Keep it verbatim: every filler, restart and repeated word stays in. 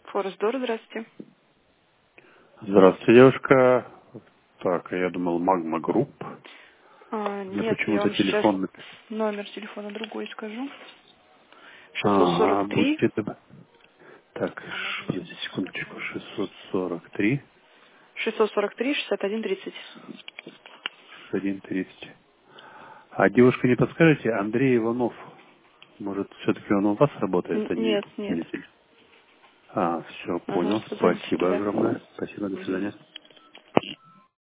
Форестдор, здравствуйте. Здравствуйте, девушка. Так, а я думал, Магма Групп. А, Мне нет, я почему-то вам сейчас телефон... напи- номер телефона другой скажу. шестьсот сорок Ага, три. будьте добры. Так, ш- подождите секундочку. шестьсот сорок три, шестьсот сорок три, шестьдесят один тридцать. шестьдесят один тридцать. А девушка, не подскажете, Андрей Иванов, может, все-таки он у вас работает, Н- а не Нет, нет. не здесь? А, все, Ага, понял. позвоните Спасибо сюда. огромное. Спасибо, до Мгм. свидания.